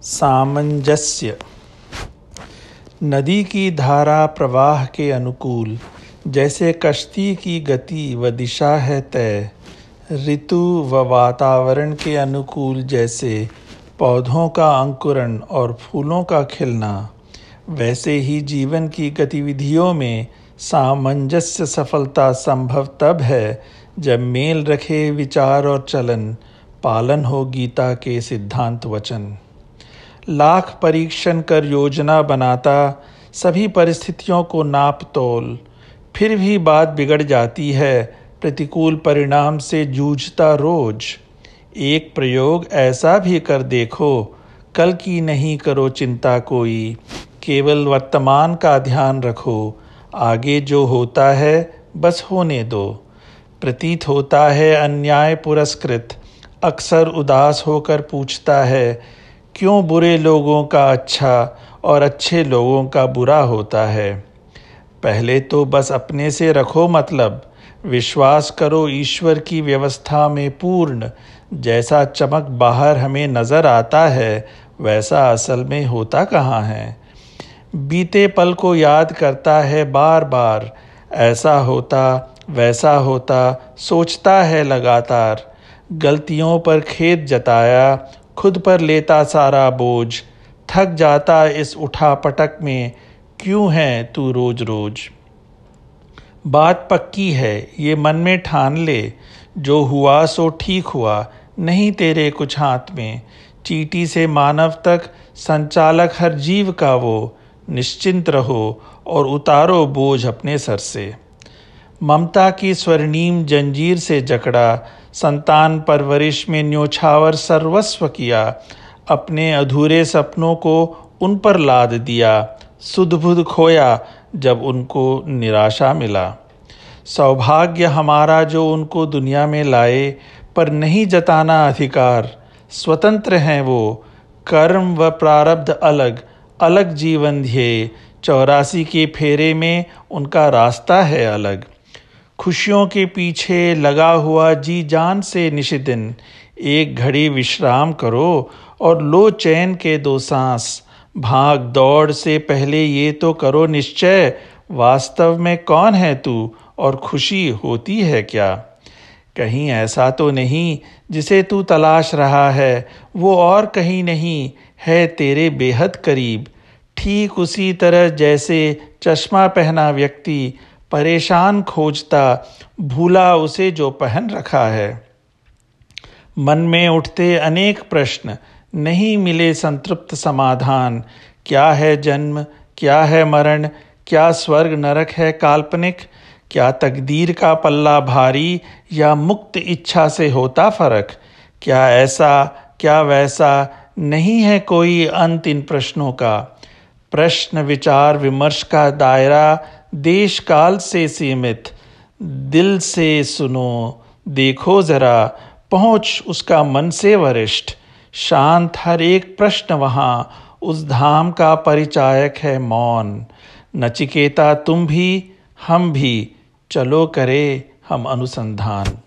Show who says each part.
Speaker 1: सामंजस्य। नदी की धारा प्रवाह के अनुकूल जैसे कश्ती की गति व दिशा है तय, ऋतु व वातावरण के अनुकूल जैसे पौधों का अंकुरण और फूलों का खिलना, वैसे ही जीवन की गतिविधियों में सामंजस्य सफलता संभव तब है जब मेल रखे विचार और चलन पालन हो गीता के सिद्धांत वचन। लाख परीक्षण कर योजना बनाता, सभी परिस्थितियों को नाप तोल, फिर भी बात बिगड़ जाती है, प्रतिकूल परिणाम से जूझता रोज। एक प्रयोग ऐसा भी कर देखो, कल की नहीं करो चिंता कोई, केवल वर्तमान का ध्यान रखो, आगे जो होता है बस होने दो। प्रतीत होता है अन्याय पुरस्कृत, अक्सर उदास होकर पूछता है, क्यों बुरे लोगों का अच्छा और अच्छे लोगों का बुरा होता है। पहले तो बस अपने से रखो मतलब, विश्वास करो ईश्वर की व्यवस्था में पूर्ण। जैसा चमक बाहर हमें नजर आता है, वैसा असल में होता कहाँ है। बीते पल को याद करता है बार बार, ऐसा होता वैसा होता सोचता है लगातार। गलतियों पर खेद जताया, खुद पर लेता सारा बोझ, थक जाता इस उठा पटक में, क्यों है तू रोज रोज। बात पक्की है ये मन में ठान ले, जो हुआ सो ठीक हुआ, नहीं तेरे कुछ हाथ में। चींटी से मानव तक संचालक हर जीव का वो, निश्चिंत रहो और उतारो बोझ अपने सर से। ममता की स्वर्णिम जंजीर से जकड़ा, संतान परवरिश में न्योछावर सर्वस्व किया, अपने अधूरे सपनों को उन पर लाद दिया, सुध बुध खोया जब उनको निराशा मिला। सौभाग्य हमारा जो उनको दुनिया में लाए, पर नहीं जताना अधिकार, स्वतंत्र हैं वो, कर्म व प्रारब्ध अलग अलग जीवन ध्येय, 84 के फेरे में उनका रास्ता है अलग। खुशियों के पीछे लगा हुआ जी जान से निशिदिन, एक घड़ी विश्राम करो और लो चैन के 2 सांस। भाग दौड़ से पहले ये तो करो निश्चय, वास्तव में कौन है तू और खुशी होती है क्या। कहीं ऐसा तो नहीं जिसे तू तलाश रहा है, वो और कहीं नहीं है तेरे बेहद करीब। ठीक उसी तरह जैसे चश्मा पहना व्यक्ति परेशान खोजता, भूला उसे जो पहन रखा है। मन में उठते अनेक प्रश्न, नहीं मिले संतृप्त समाधान। क्या है जन्म, क्या है मरण, क्या स्वर्ग नरक है काल्पनिक, क्या तकदीर का पल्ला भारी या मुक्त इच्छा से होता फर्क। क्या ऐसा क्या वैसा, नहीं है कोई अंत इन प्रश्नों का। प्रश्न विचार विमर्श का दायरा देश काल से सीमित, दिल से सुनो देखो जरा, पहुँच उसका मन से वरिष्ठ। शांत हर एक प्रश्न वहाँ, उस धाम का परिचायक है मौन। नचिकेता तुम भी हम भी, चलो करे हम अनुसंधान।